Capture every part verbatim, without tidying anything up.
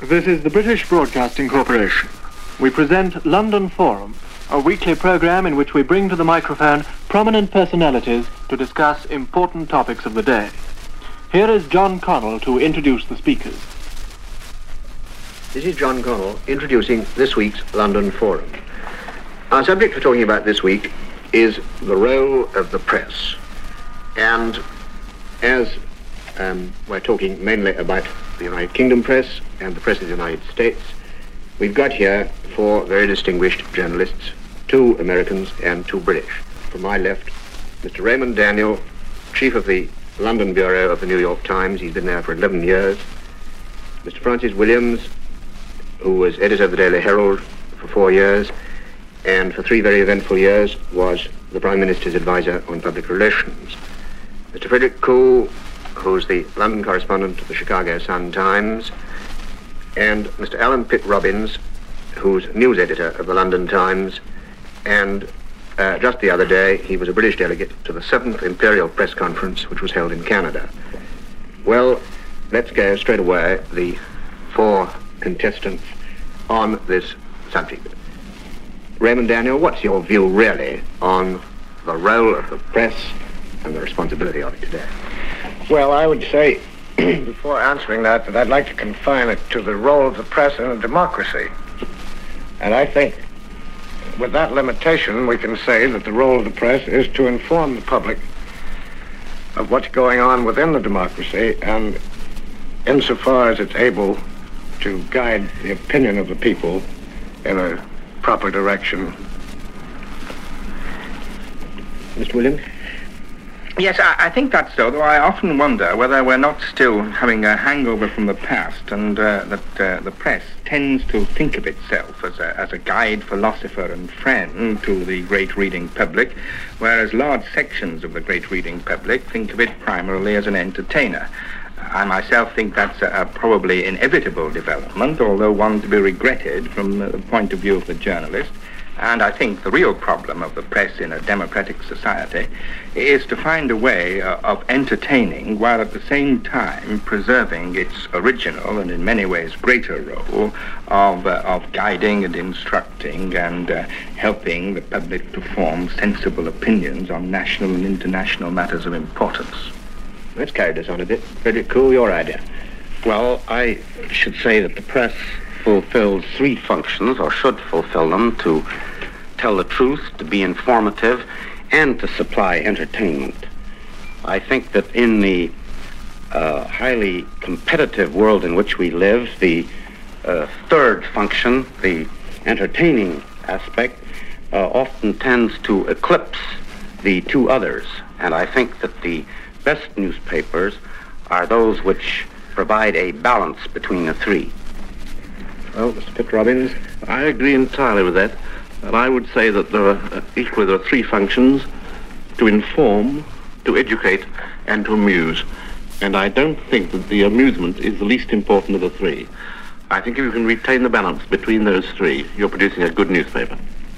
This is the British Broadcasting Corporation. We present London Forum, a weekly program in which we bring to the microphone prominent personalities to discuss important topics of the day. Here is John Connell to introduce the speakers. This is John Connell introducing this week's London Forum. Our subject for talking about this week is the role of the press. And as um, we're talking mainly about the United Kingdom press and the press of the United States, we've got here four very distinguished journalists, two Americans and two British. From my left, Mister Raymond Daniel, chief of the London bureau of the New York Times. He's been there for eleven years. Mister Francis Williams, who was editor of the Daily Herald for four years, and for three very eventful years was the Prime Minister's advisor on public relations. Mister Frederick Koo, who's the London correspondent of the Chicago Sun-Times, and Mister Alan Pitt Robbins, who's news editor of the London Times, and uh, just the other day he was a British delegate to the seventh Imperial Press Conference, which was held in Canada. Well, let's go straight away, the four contestants on this subject. Raymond Daniel, what's your view really on the role of the press and the responsibility of it today? Well, I would say, before answering that, that I'd like to confine it to the role of the press in a democracy. And I think with that limitation, we can say that the role of the press is to inform the public of what's going on within the democracy, and insofar as it's able to guide the opinion of the people in a proper direction. Mister Williams? Yes, I, I think that's so, though I often wonder whether we're not still having a hangover from the past, and uh, that uh, the press tends to think of itself as a, as a guide, philosopher and friend to the great reading public, whereas large sections of the great reading public think of it primarily as an entertainer. I myself think that's a, a probably inevitable development, although one to be regretted from the point of view of the journalist. And I think the real problem of the press in a democratic society is to find a way uh, of entertaining while at the same time preserving its original and in many ways greater role of, uh, of guiding and instructing and uh, helping the public to form sensible opinions on national and international matters of importance. Let's carry this on a bit. Frederick Koo, your idea. Well, I should say that the press fulfills three functions, or should fulfill them: to tell the truth, to be informative, and to supply entertainment. I think that in the uh, highly competitive world in which we live, the uh, third function, the entertaining aspect, uh, often tends to eclipse the two others. And I think that the best newspapers are those which provide a balance between the three. Well, Mister Pitt Robbins? I agree entirely with that. And I would say that there are, uh, equally, there are three functions: to inform, to educate, and to amuse. And I don't think that the amusement is the least important of the three. I think if you can retain the balance between those three, you're producing a good newspaper.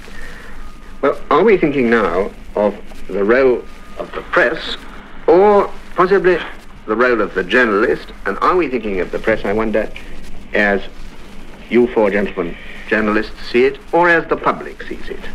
Well, are we thinking now of the role of the press, or possibly the role of the journalist? And are we thinking of the press, I wonder, as you four gentlemen journalists see it, or as the public sees it?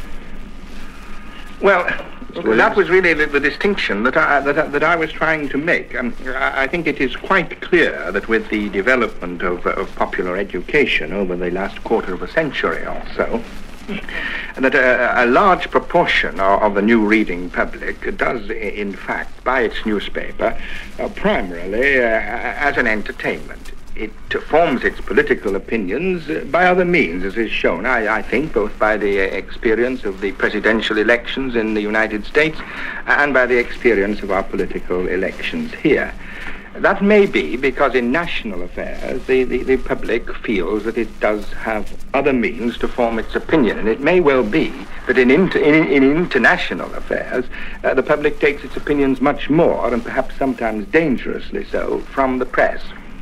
Well, that was really the, the distinction that I, that, I, that I was trying to make. Um, I, I think it is quite clear that with the development of, of popular education over the last quarter of a century or so, that a, a large proportion of, of the new reading public does, in fact, buy its newspaper uh, primarily uh, as an entertainment. It forms its political opinions by other means, as is shown, I, I think, both by the experience of the presidential elections in the United States and by the experience of our political elections here. That may be because in national affairs, the, the, the public feels that it does have other means to form its opinion. And it may well be that in, inter, in, in international affairs, uh, the public takes its opinions much more, and perhaps sometimes dangerously so, from the press.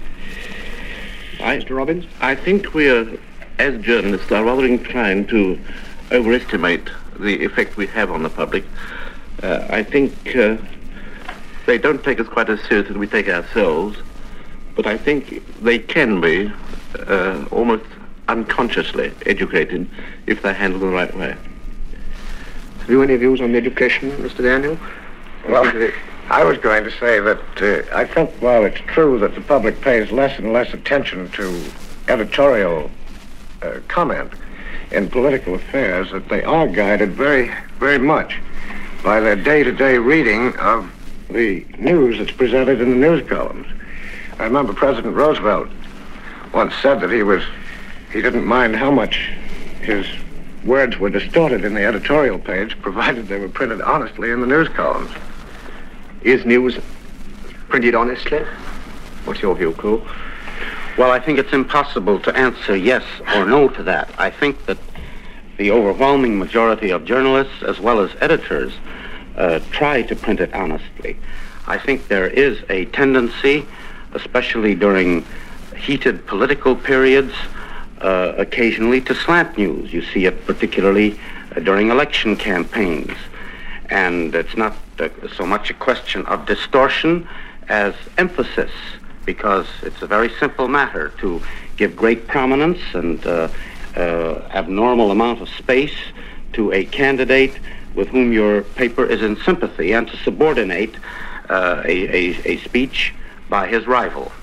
I, Mister Robbins? I think we are, as journalists, are rather inclined to overestimate the effect we have on the public. Uh, I think uh, they don't take us quite as seriously as we take ourselves, but I think they can be uh, almost unconsciously educated if they're handled the right way. Have you any views on education, Mister Daniel? Well, I was going to say that uh, I think while it's true that the public pays less and less attention to editorial uh, comment in political affairs, that they are guided very, very much by their day-to-day reading of the news that's presented in the news columns. I remember President Roosevelt once said that he was, he didn't mind how much his words were distorted in the editorial page, provided they were printed honestly in the news columns. Is news printed honestly? What's your view, Cole? Well, I think it's impossible to answer yes or no to that. I think that the overwhelming majority of journalists, as well as editors, uh, try to print it honestly. I think there is a tendency, especially during heated political periods, uh, occasionally to slant news. You see it particularly uh, during election campaigns. And it's not uh, so much a question of distortion as emphasis, because it's a very simple matter to give great prominence and uh, uh, abnormal amount of space to a candidate with whom your paper is in sympathy, and to subordinate uh, a, a, a speech by his rival.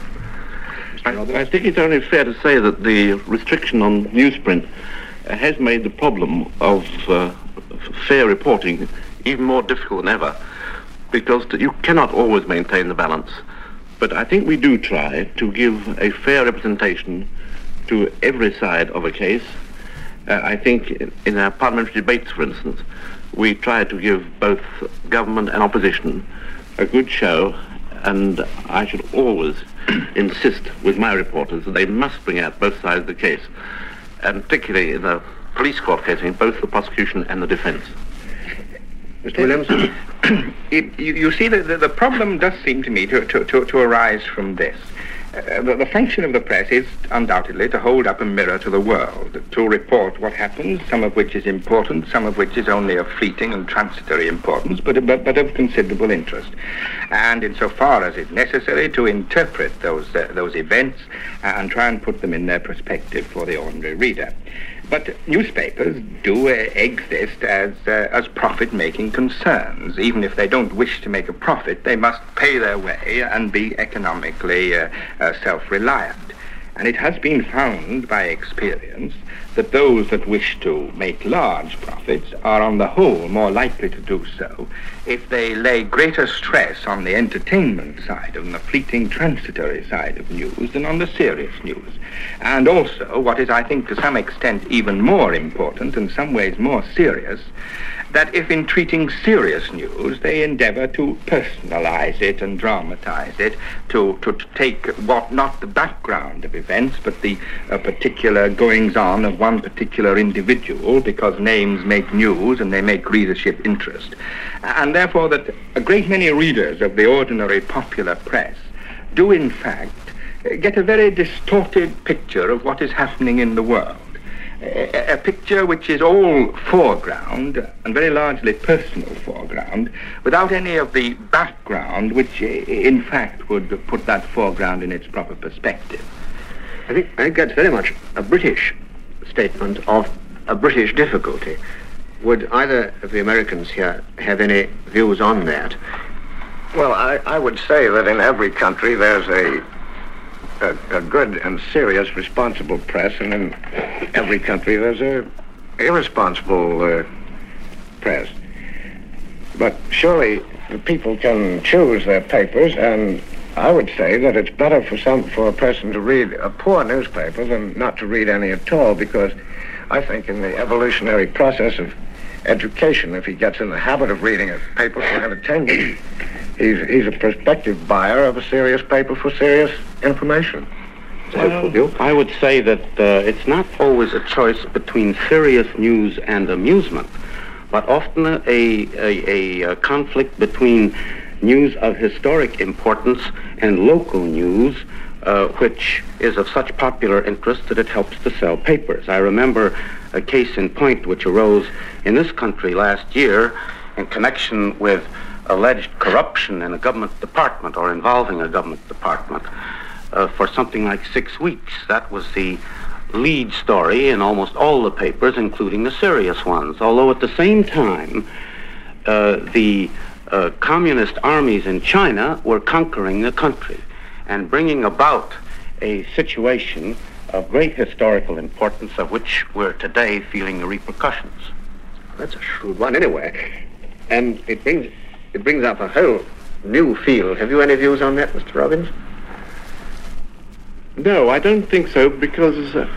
I, I think it's only fair to say that the restriction on newsprint uh, has made the problem of uh, fair reporting even more difficult than ever, because you cannot always maintain the balance. But I think we do try to give a fair representation to every side of a case. Uh, I think in, in our parliamentary debates, for instance, we try to give both government and opposition a good show, and I should always insist with my reporters that they must bring out both sides of the case, and particularly in the police court case, in both the prosecution and the defence. Mister Williams? it, you, you see, the, the, the problem does seem to me to, to, to, to arise from this. Uh, the, the function of the press is undoubtedly to hold up a mirror to the world, to report what happens, some of which is important, some of which is only of fleeting and transitory importance, but, but, but of considerable interest. And insofar as it's necessary, to interpret those, uh, those events and try and put them in their perspective for the ordinary reader. But newspapers do uh, exist as uh, as profit-making concerns. Even if they don't wish to make a profit, they must pay their way and be economically uh, uh, self-reliant. And it has been found by experience that those that wish to make large profits are on the whole more likely to do so if they lay greater stress on the entertainment side and the fleeting transitory side of news than on the serious news. And also, what is, I think, to some extent even more important, in some ways more serious, that if in treating serious news they endeavor to personalize it and dramatize it, to, to, to take what, not the background of events, but the uh, particular goings-on of one particular individual, because names make news and they make readership interest. And therefore that a great many readers of the ordinary popular press do in fact get a very distorted picture of what is happening in the world. A, a picture which is all foreground, and very largely personal foreground, without any of the background which in fact would put that foreground in its proper perspective. I think, I think that's very much a British statement of a British difficulty. Would either of the Americans here have any views on that? Well, I, I would say that in every country there's a, a a good and serious responsible press, and in every country there's a irresponsible uh, press. But surely the people can choose their papers, and I would say that it's better for some for a person to read a poor newspaper than not to read any at all, because I think in the evolutionary process of education, if he gets in the habit of reading a paper for entertainment, he's, he's a prospective buyer of a serious paper for serious information. Well, I would say that uh, it's not always a choice between serious news and amusement, but often a, a, a, a conflict between news of historic importance and local news, uh, which is of such popular interest that it helps to sell papers. I remember a case in point which arose in this country last year in connection with alleged corruption in a government department or involving a government department. uh, for something like six weeks. That was the lead story in almost all the papers, including the serious ones. Although at the same time, uh, the uh, communist armies in China were conquering the country and bringing about a situation of great historical importance, of which we're today feeling the repercussions. That's a shrewd one, anyway. And it brings it brings up a whole new field. Have you any views on that, Mister Robbins? No, I don't think so, because uh,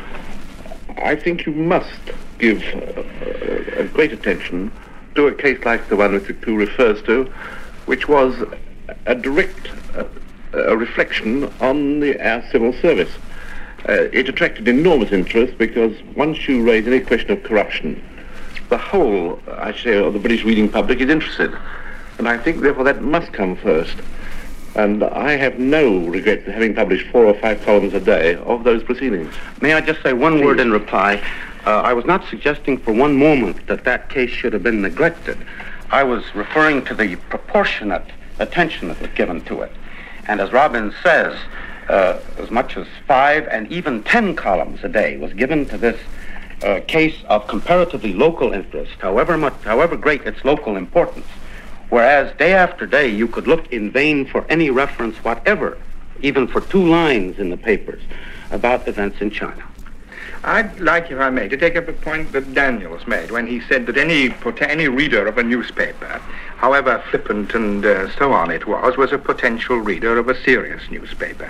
I think you must give uh, uh, great attention to a case like the one Mister Koo refers to, which was a direct uh, a reflection on the our civil service. Uh, it attracted enormous interest because once you raise any question of corruption, the whole, I say, of the British reading public is interested. And I think, therefore, that must come first. And I have no regret for having published four or five columns a day of those proceedings. May I just say one Please. word in reply? Uh, I was not suggesting for one moment that that case should have been neglected. I was referring to the proportionate attention that was given to it. And as Robbins says, uh, as much as five and even ten columns a day was given to this uh, case of comparatively local interest, however much, however great its local importance. Whereas day after day you could look in vain for any reference whatever, even for two lines in the papers, about events in China. I'd like, if I may, to take up a point that Daniels made when he said that any any reader of a newspaper, however flippant and uh, so on it was, was a potential reader of a serious newspaper.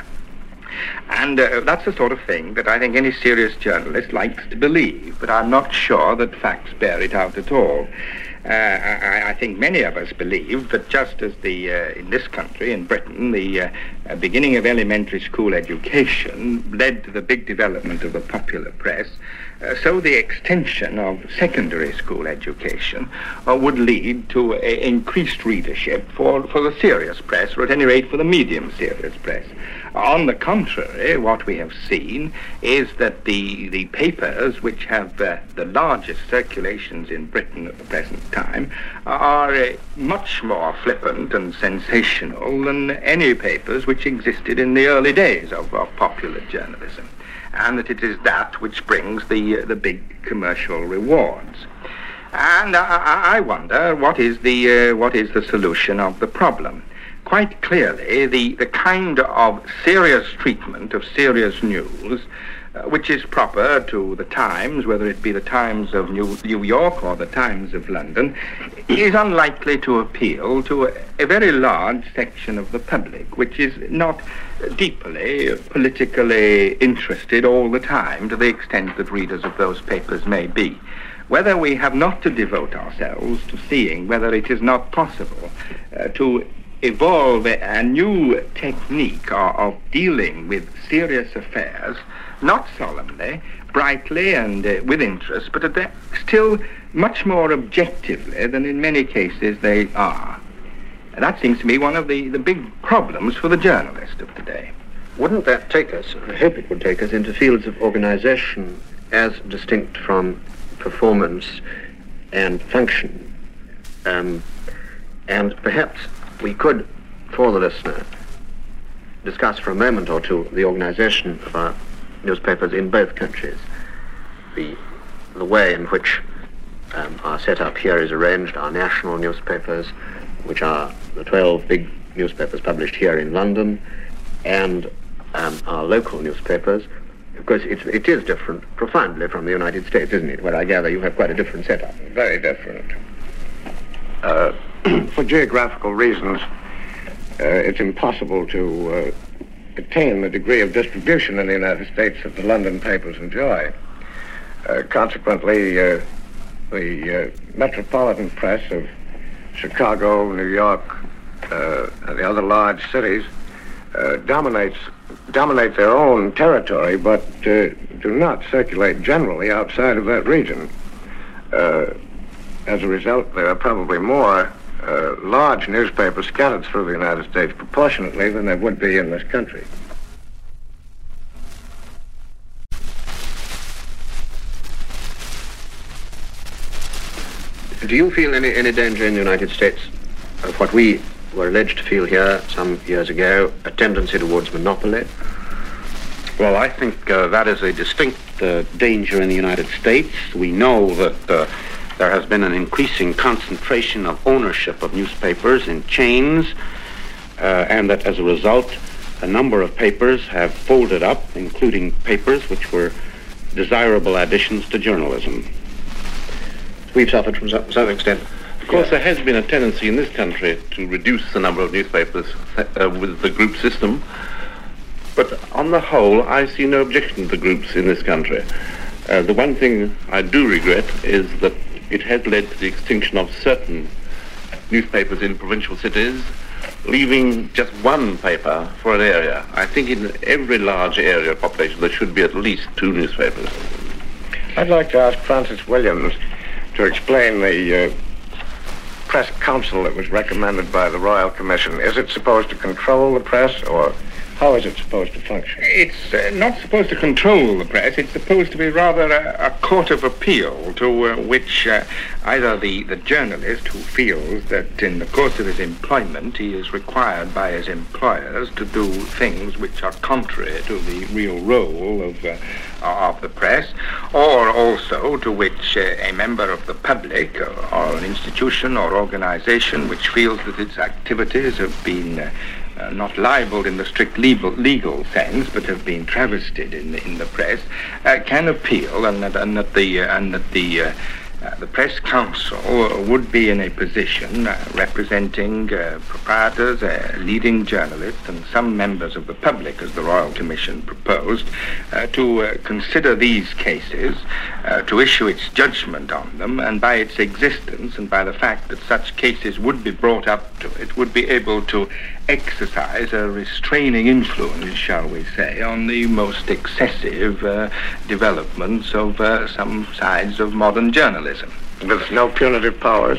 And uh, that's the sort of thing that I think any serious journalist likes to believe, but I'm not sure that facts bear it out at all. Uh, I, I think many of us believe that just as the uh, in this country, in Britain, the uh, uh, beginning of elementary school education led to the big development of the popular press, uh, so the extension of secondary school education uh, would lead to a increased readership for, for the serious press, or at any rate for the medium serious press. On the contrary, what we have seen is that the, the papers which have uh, the largest circulations in Britain at the present time are uh, much more flippant and sensational than any papers which existed in the early days of, of popular journalism, and that it is that which brings the, uh, the big commercial rewards. And I, I wonder what is the, uh, what is the solution of the problem. Quite clearly, the, the kind of serious treatment of serious news, uh, which is proper to the Times, whether it be the Times of New, New York or the Times of London, is unlikely to appeal to a, a very large section of the public, which is not deeply politically interested all the time, to the extent that readers of those papers may be. Whether we have not to devote ourselves to seeing whether it is not possible uh, to evolve a, a new technique of, of dealing with serious affairs, not solemnly, brightly and uh, with interest, but at the, still much more objectively than in many cases they are. And that seems to me one of the, the big problems for the journalist of today. Wouldn't that take us, I hope it would take us, into fields of organization as distinct from performance and function? Um, and perhaps we could, for the listener, discuss for a moment or two the organization of our newspapers in both countries. The, the way in which um, our setup here is arranged, our national newspapers, which are the twelve big newspapers published here in London, and um, our local newspapers. Of course, it's, it is different profoundly from the United States, isn't it? Where I gather you have quite a different setup. Very different. Uh, for geographical reasons, uh, it's impossible to uh, attain the degree of distribution in the United States that the London papers enjoy. Uh, consequently, uh, the uh, metropolitan press of Chicago, New York, uh, and the other large cities uh, dominates dominate their own territory, but uh, do not circulate generally outside of that region. Uh, as a result, there are probably more uh, large newspapers scattered through the United States proportionately than there would be in this country. Do you feel any, any danger in the United States of what we were alleged to feel here some years ago, a tendency towards monopoly? Well, I think uh, that is a distinct uh, danger in the United States. We know that uh, there has been an increasing concentration of ownership of newspapers in chains, uh, and that as a result, a number of papers have folded up, including papers which were desirable additions to journalism. We've suffered from some, some extent. Of course, there has been a tendency in this country to reduce the number of newspapers uh, with the group system. But on the whole, I see no objection to groups in this country. Uh, the one thing I do regret is that it has led to the extinction of certain newspapers in provincial cities, leaving just one paper for an area. I think in every large area of population there should be at least two newspapers. I'd like to ask Francis Williams to explain the uh, press council that was recommended by the Royal Commission. Is it supposed to control the press, or how is it supposed to function? It's uh, not supposed to control the press. It's supposed to be rather a, a court of appeal to uh, which uh, either the, the journalist who feels that in the course of his employment he is required by his employers to do things which are contrary to the real role of, uh, of the press, or also to which uh, a member of the public or, or an institution or organization which feels that its activities have been uh, Uh, not libeled in the strict legal, legal sense, but have been travestied in the, in the press, uh, can appeal, and that, and that the uh, and that the uh, uh, the press council would be in a position uh, representing uh, proprietors, uh, leading journalists, and some members of the public, as the Royal Commission proposed, uh, to uh, consider these cases, uh, to issue its judgment on them, and by its existence and by the fact that such cases would be brought up to it, would be able to exercise a restraining influence, shall we say, on the most excessive uh, developments of uh, some sides of modern journalism. With no punitive powers?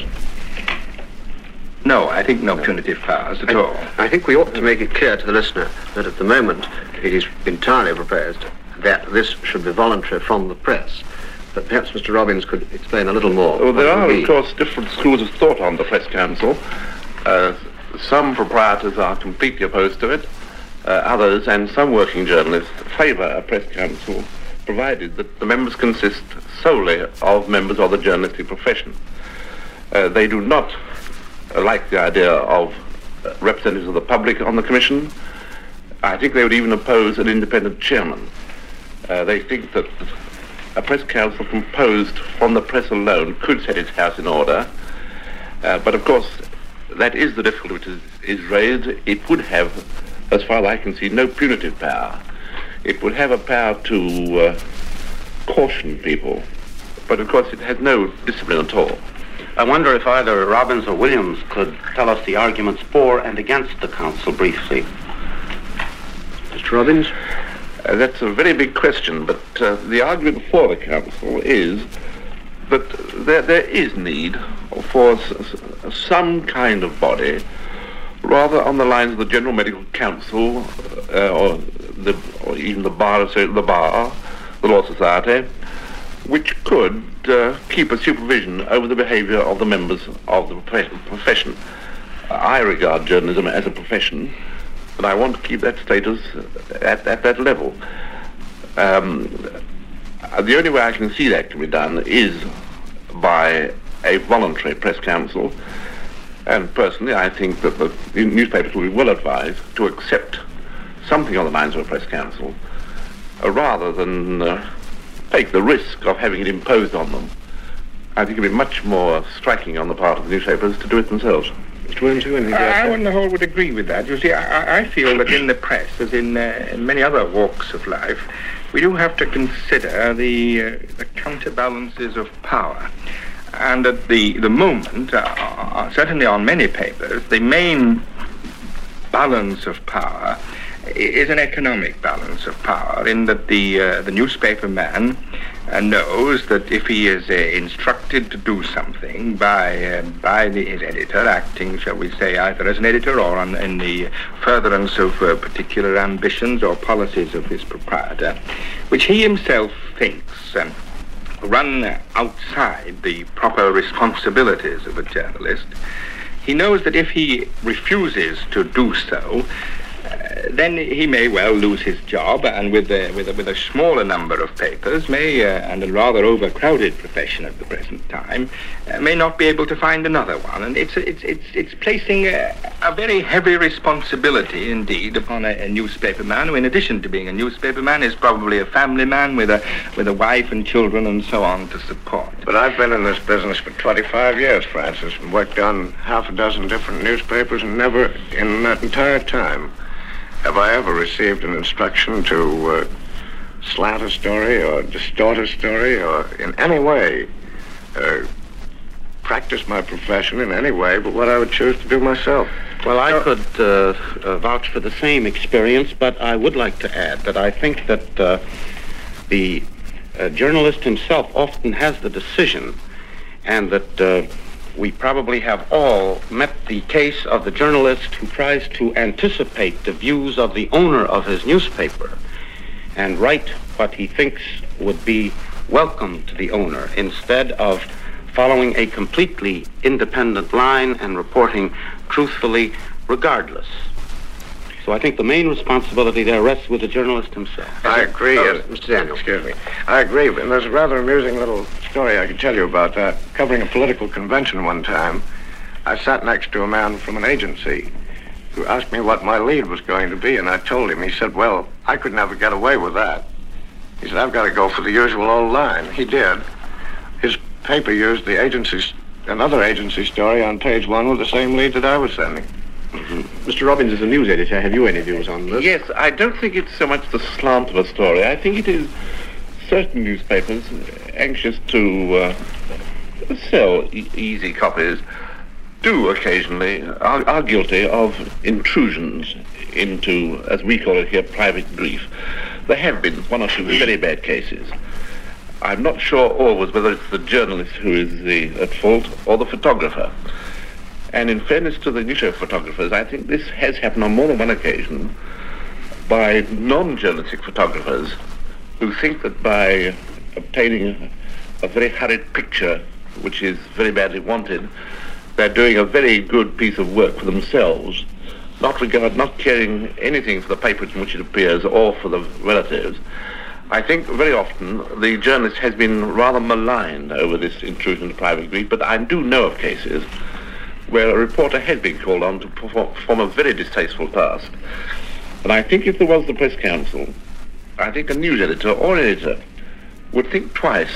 No, I think no punitive powers at I, all. I think we ought to make it clear to the listener that at the moment it is entirely proposed that this should be voluntary from the press. But perhaps Mister Robbins could explain a little more. Well, there are, of course, different schools of thought on the Press Council. Uh, Some proprietors are completely opposed to it. Uh, others, and some working journalists, favour a press council, provided that the members consist solely of members of the journalistic profession. Uh, they do not uh, like the idea of uh, representatives of the public on the commission. I think they would even oppose an independent chairman. Uh, they think that a press council composed from the press alone could set its house in order. Uh, but of course, that is the difficulty which is, is raised. It would have, as far as I can see, no punitive power. It would have a power to uh, caution people, but of course it has no discipline at all. I wonder if either Robbins or Williams could tell us the arguments for and against the council briefly. Mister Robbins? Uh, that's a very big question, but uh, the argument for the council is that there, there is need for s- s- some kind of body, rather on the lines of the General Medical Council, uh, or, the, or even the bar, the bar, the Law Society, which could uh, keep a supervision over the behaviour of the members of the profession. I regard journalism as a profession, and I want to keep that status at, at that level. Um, the only way I can see that can be done is by a voluntary press council, and personally I think that the newspapers will be well advised to accept something on the lines of a press council, uh, rather than uh, take the risk of having it imposed on them. I think it would be much more striking on the part of the newspapers to do it themselves. Mister Williams, you anything to I, add? I on the whole would agree with that. You see, I, I feel that in the press, as in, uh, in many other walks of life, we do have to consider the, uh, the counterbalances of power. And at the, the moment, uh, uh, certainly on many papers, the main balance of power is an economic balance of power, in that the, uh, the newspaper man uh, knows that if he is uh, instructed to do something by uh, by the, his editor, acting, shall we say, either as an editor or on, in the furtherance of uh, particular ambitions or policies of his proprietor, which he himself thinks um, run outside the proper responsibilities of a journalist, he knows that if he refuses to do so, then he may well lose his job, and with a, with a, with a smaller number of papers, may uh, and a rather overcrowded profession at the present time, uh, may not be able to find another one. And it's it's it's it's placing a, a very heavy responsibility indeed upon a, a newspaper man, who, in addition to being a newspaper man, is probably a family man with a with a wife and children and so on to support. But I've been in this business for twenty-five years, Francis, and worked on half a dozen different newspapers, and never in that entire time have I ever received an instruction to uh, slant a story or distort a story or in any way uh, practice my profession in any way but what I would choose to do myself. Well, I could uh, uh, vouch for the same experience, but I would like to add that I think that uh, the uh, journalist himself often has the decision, and that uh, we probably have all met the case of the journalist who tries to anticipate the views of the owner of his newspaper and write what he thinks would be welcome to the owner, instead of following a completely independent line and reporting truthfully regardless. So I think the main responsibility there rests with the journalist himself. I agree. Oh, yes. Mister Daniel. Excuse me. I agree, and there's a rather amusing little story I could tell you about that. Covering a political convention one time, I sat next to a man from an agency who asked me what my lead was going to be, and I told him. He said, well, I could never get away with that. He said, I've got to go for the usual old line. He did. His paper used the agency's, another agency story on page one with the same lead that I was sending. Mm-hmm. Mister Robbins is a news editor. Have you any views on this? Yes, I don't think it's so much the slant of a story. I think it is certain newspapers anxious to uh, sell e- easy copies do occasionally, are, are guilty of intrusions into, as we call it here, private grief. There have been one or two very bad cases. I'm not sure always whether it's the journalist who is the, at fault or the photographer. And in fairness to the newspaper photographers, I think this has happened on more than one occasion by non-journalistic photographers who think that by obtaining a very hurried picture, which is very badly wanted, they're doing a very good piece of work for themselves, not regard, not caring anything for the paper in which it appears or for the relatives. I think very often the journalist has been rather maligned over this intrusion into private grief, but I do know of cases where a reporter has been called on to perform, perform a very distasteful task. And I think if there was the press council, I think a news editor or editor would think twice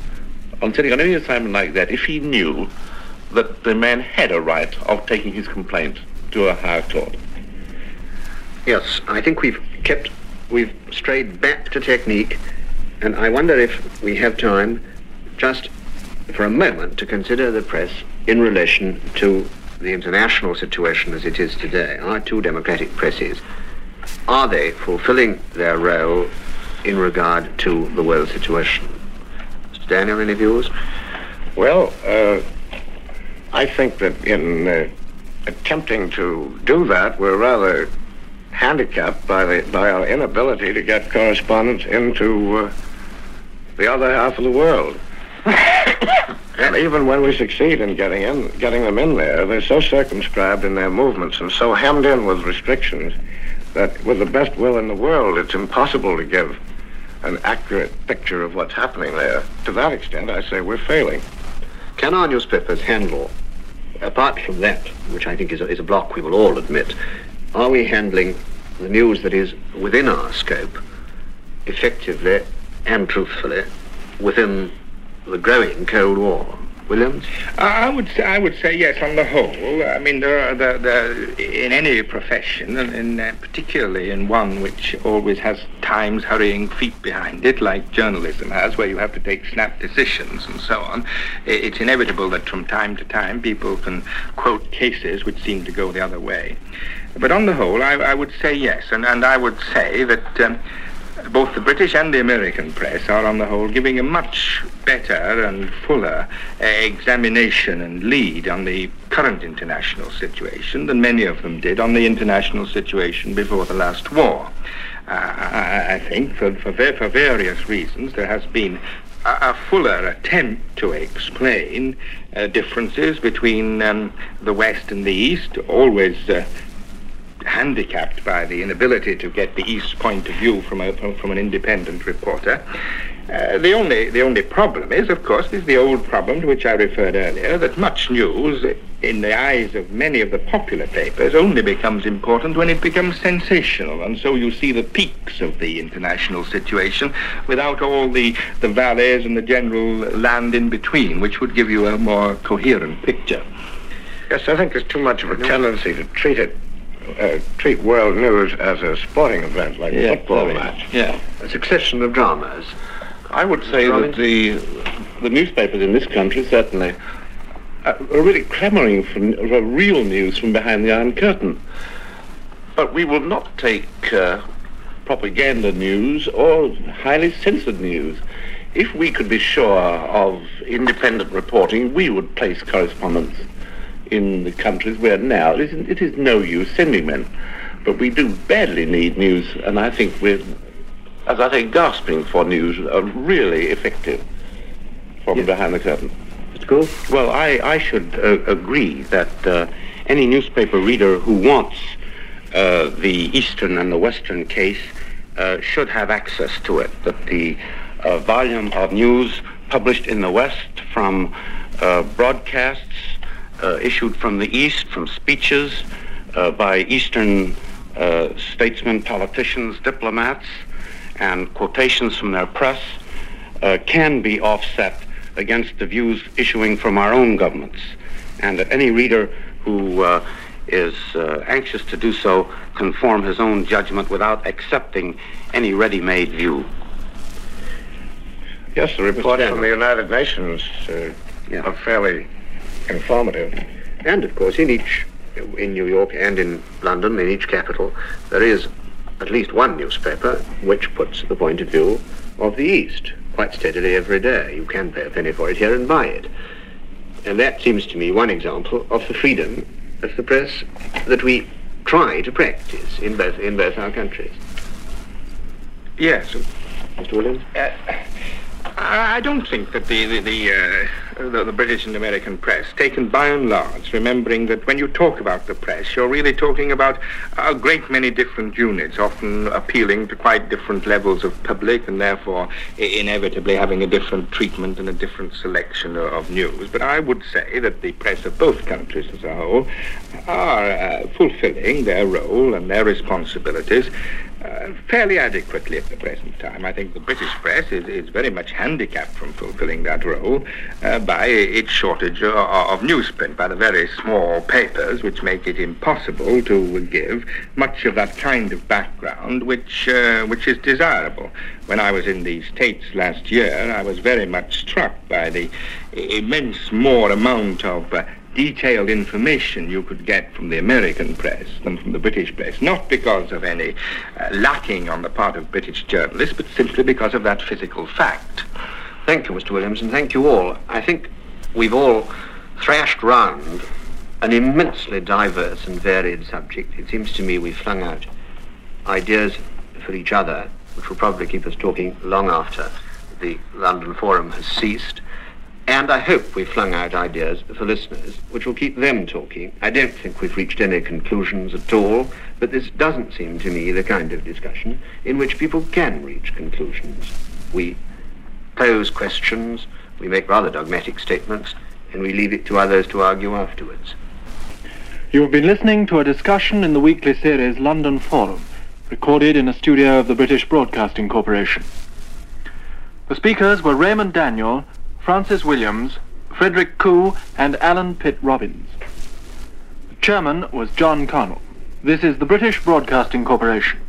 on sitting on any assignment like that if he knew that the man had a right of taking his complaint to a higher court. Yes, I think we've kept, we've strayed back to technique, and I wonder if we have time just for a moment to consider the press in relation to the international situation as it is today. Our two democratic presses, are they fulfilling their role in regard to the world situation? Mister Daniel, any views? Well, uh, I think that in uh, attempting to do that, we're rather handicapped by the by our inability to get correspondents into uh, the other half of the world. And even when we succeed in getting in, getting them in there, they're so circumscribed in their movements and so hemmed in with restrictions that with the best will in the world, it's impossible to give an accurate picture of what's happening there. To that extent, I say we're failing. Can our newspapers handle, apart from that, which I think is a, is a block we will all admit, are we handling the news that is within our scope effectively and truthfully within the growing Cold War? Williams? I would say, I would say yes, on the whole. I mean, there are the, the, in any profession, and in, uh, particularly in one which always has Time's hurrying feet behind it, like journalism has, where you have to take snap decisions and so on, it's inevitable that from time to time people can quote cases which seem to go the other way. But on the whole, I, I would say yes, and, and I would say that um, both the British and the American press are, on the whole, giving a much better and fuller uh, examination and lead on the current international situation than many of them did on the international situation before the last war. Uh, I, I think, for, for, for various reasons, there has been a, a fuller attempt to explain uh, differences between um, the West and the East, always uh, handicapped by the inability to get the East's point of view from, a, from, from an independent reporter. Uh, the only the only problem is, of course, is the old problem to which I referred earlier, that much news, in the eyes of many of the popular papers, only becomes important when it becomes sensational, and so you see the peaks of the international situation without all the, the valleys and the general land in between, which would give you a more coherent picture. Yes, I think there's too much of a tendency to treat it, uh, treat world news as a sporting event, like yeah, a football very, match. Yeah. A succession of dramas. I would say that the the newspapers in this country certainly are really clamouring for, for real news from behind the Iron Curtain. But we will not take uh, propaganda news or highly censored news. If we could be sure of independent reporting, we would place correspondents in the countries where now it is, it is no use sending men. But we do badly need news, and I think we're, as I say, gasping for news, are really effective from Yeah. behind the curtain. Mister Gould? Well, I, I should uh, agree that uh, any newspaper reader who wants uh, the Eastern and the Western case uh, should have access to it, that the uh, volume of news published in the West from uh, broadcasts uh, issued from the East, from speeches uh, by Eastern uh, statesmen, politicians, diplomats, and quotations from their press uh, can be offset against the views issuing from our own governments. And that any reader who uh, is uh, anxious to do so can form his own judgment without accepting any ready-made view. Yes, the reports from the United Nations uh, Yeah. are fairly informative. And, of course, in each, in New York and in London, in each capital, there is at least one newspaper which puts the point of view of the East quite steadily every day. You can pay a penny for it here and buy it. And that seems to me one example of the freedom of the press that we try to practice in both in both our countries. Yes. Mister Williams? Uh, I I don't think that the the the, uh, the the British and American press, taken by and large, remembering that when you talk about the press, you're really talking about a great many different units, often appealing to quite different levels of public, and therefore I- inevitably having a different treatment and a different selection of, of news. But I would say that the press of both countries as a whole are uh, fulfilling their role and their responsibilities Uh, fairly adequately at the present time. I think the British press is, is very much handicapped from fulfilling that role uh, by its shortage of, of newsprint, by the very small papers which make it impossible to give much of that kind of background which uh, which is desirable. When I was in the States last year, I was very much struck by the immense more amount of uh, detailed information you could get from the American press than from the British press, not because of any uh, lacking on the part of British journalists, but simply because of that physical fact. Thank you, Mister Williams, and thank you all. I think we've all thrashed round an immensely diverse and varied subject. It seems to me we've flung out ideas for each other, which will probably keep us talking long after the London Forum has ceased. And I hope we've flung out ideas for listeners which will keep them talking. I don't think we've reached any conclusions at all, but this doesn't seem to me the kind of discussion in which people can reach conclusions. We pose questions, we make rather dogmatic statements, and we leave it to others to argue afterwards. You have been listening to a discussion in the weekly series London Forum, recorded in a studio of the British Broadcasting Corporation. The speakers were Raymond Daniel, Francis Williams, Frederick Koo, and Alan Pitt Robbins. The chairman was John Connell. This is the British Broadcasting Corporation.